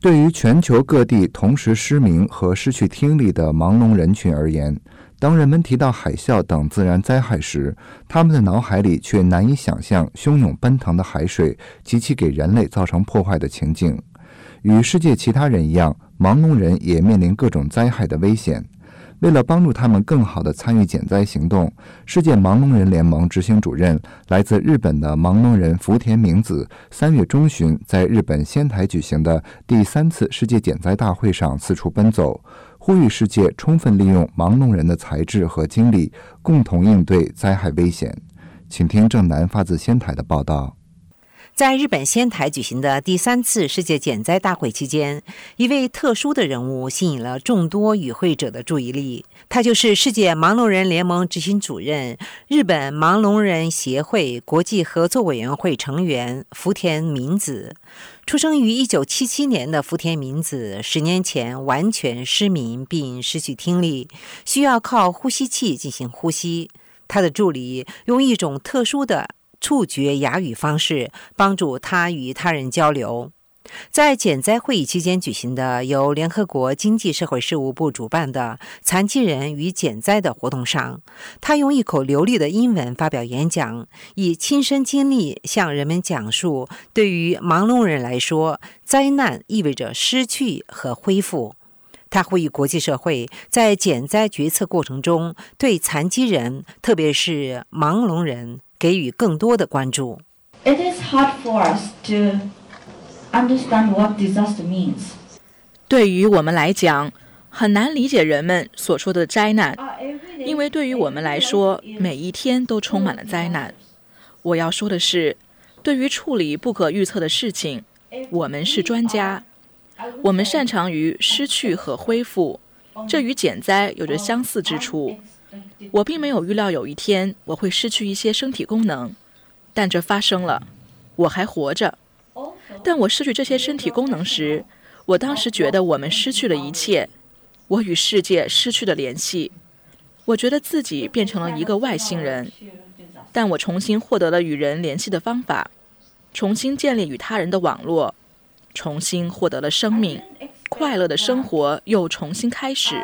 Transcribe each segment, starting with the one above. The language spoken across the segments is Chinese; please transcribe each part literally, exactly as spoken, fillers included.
对于全球各地同时失明和失去听力的盲聋人群而言，当人们提到海啸等自然灾害时，他们的脑海里却难以想象汹涌奔腾的海水及其给人类造成破坏的情景。与世界其他人一样，盲聋人也面临各种灾害的危险。为了帮助他们更好地参与减灾行动，世界盲聋人联盟执行主任、来自日本的盲聋人福田明子三月中旬在日本仙台举行的第三次世界减灾大会上四处奔走，呼吁世界充分利用盲聋人的才智和精力，共同应对灾害危险。请听郑南发自仙台的报道。 在日本仙台举行的第三次世界减灾大会期间，一位特殊的人物吸引了众多与会者的注意力。他就是世界盲聋人联盟执行主任、日本盲聋人协会国际合作委员会成员福田明子。出生于一九七七年的福田明子，十年前完全失明并失去听力，需要靠呼吸器进行呼吸。他的助理用一种特殊的触觉哑语方式帮助他与他人交流。在减灾会议期间举行的由联合国经济社会事务部主办的残疾人与减灾的活动上，他用一口流利的英文发表演讲，以亲身经历向人们讲述，对于盲聋人来说，灾难意味着失去和恢复。他呼吁国际社会在减灾决策过程中对残疾人，特别是盲聋人给予更多的关注。 It is hard for us to understand what disaster means. 对于我们来讲，很难理解人们所说的灾难，因为对于我们来说，每一天都充满了灾难。我要说的是，对于处理不可预测的事情，我们是专家，我们擅长于失去和恢复，这与减灾有着相似之处。我并没有预料有一天我会失去一些身体功能，但这发生了，我还活着。但我失去这些身体功能时，我当时觉得我们失去了一切，我与世界失去了联系，我觉得自己变成了一个外星人。但我重新获得了与人联系的方法，重新建立与他人的网络，重新获得了生命，快乐的生活又重新开始。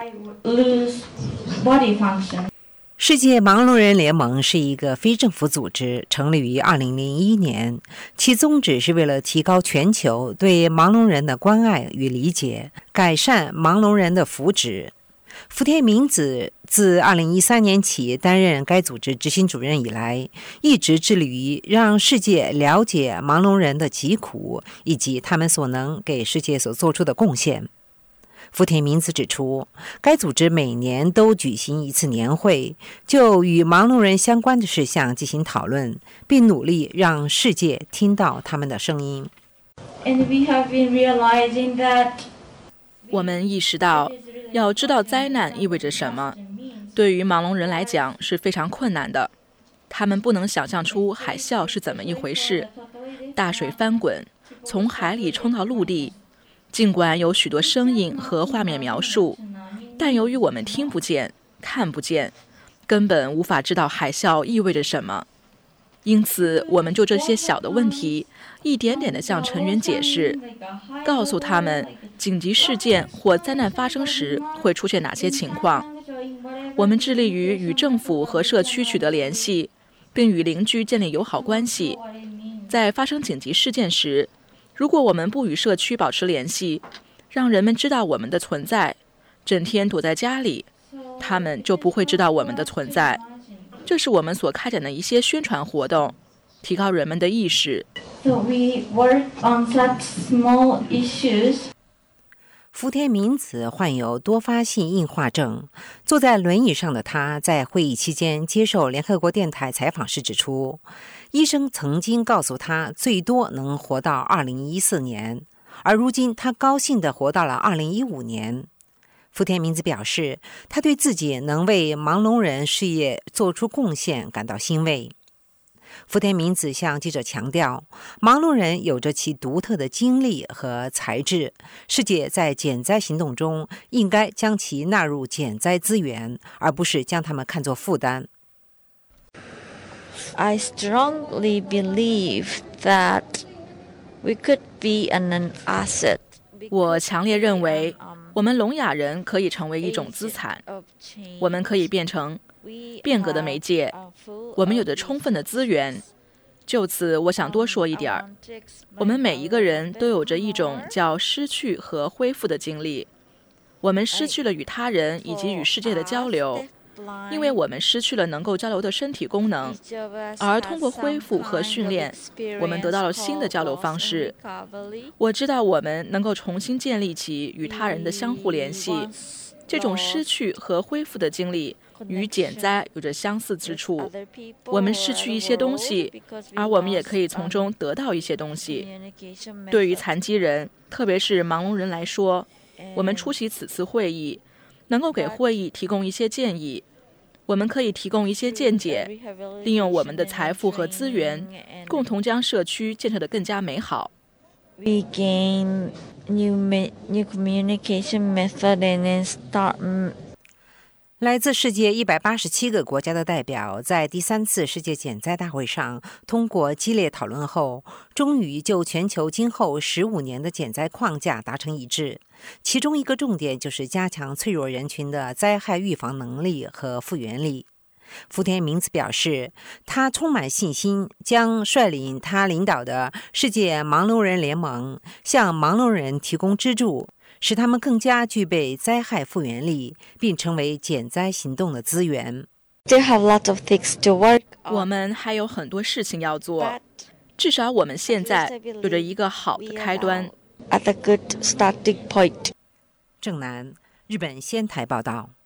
世界盲聋人联盟是一个非政府组织，成立于二零零一年，其宗旨是为了提高全球对盲聋人的关爱与理解，改善盲聋人的福祉。福田明子自二零一三年起担任该组织执行主任以来，一直致力于让世界了解盲聋人的疾苦，以及他们所能给世界所做出的贡献。福田明子指出，该组织每年都举行一次年会，就与盲聋人相关的事项进行讨论，并努力让世界听到他们的声音。 And we have been realizing that 我们意识到，要知道灾难意味着什么，对于盲聋人来讲是非常困难的。他们不能想象出海啸是怎么一回事，大水翻滚，从海里冲到陆地。尽管有许多声音和画面描述，但由于我们听不见、看不见，根本无法知道海啸意味着什么。因此，我们就这些小的问题，一点点地向成员解释，告诉他们紧急事件或灾难发生时会出现哪些情况。我们致力于与政府和社区取得联系，并与邻居建立友好关系。在发生紧急事件时，如果我们不与社区保持联系，让人们知道我们的存在，整天躲在家里，他们就不会知道我们的存在。这是我们所开展的一些宣传活动，提高人们的意识。 So we work on such small issues. 福田明子患有多发性硬化症，坐在轮椅上的他在会议期间接受联合国电台采访时指出，医生曾经告诉他最多能活到二零一四年，而如今他高兴地活到了二零一五年。福田明子表示，他对自己能为盲聋人事业做出贡献感到欣慰。福田明子向记者强调，盲聋人有着其独特的经历和才智，世界在减灾行动中应该将其纳入减灾资源，而不是将他们看作负担。 I strongly believe that we could be an asset 我强烈认为，我们聋哑人可以成为一种资产，我们可以变成变革的媒介，我们有着充分的资源。就此，我想多说一点儿。我们每一个人都有着一种叫失去和恢复的经历。我们失去了与他人以及与世界的交流，因为我们失去了能够交流的身体功能，而通过恢复和训练，我们得到了新的交流方式。我知道我们能够重新建立起与他人的相互联系。这种失去和恢复的经历与减灾有着相似之处。我们失去一些东西，而我们也可以从中得到一些东西。对于残疾人，特别是盲聋人来说，我们出席此次会议，能够给会议提供一些建议。我们可以提供一些见解，利用我们的财富和资源，共同将社区建设得更加美好。 We gain new new communication method and then start. 来自世界一百八十七个国家的代表在第三次世界减灾大会上通过激烈讨论后，终于就全球今后十五年的减灾框架达成一致。其中一个重点就是加强脆弱人群的灾害预防能力和复原力。福田明子表示，他充满信心，将率领他领导的世界盲聋人联盟向盲聋人提供资助，使他们更加具备灾害复原力，并成为减灾行动的资源。 我们还有很多事情要做，至少我们现在有着一个好的开端。 郑南，日本仙台报道。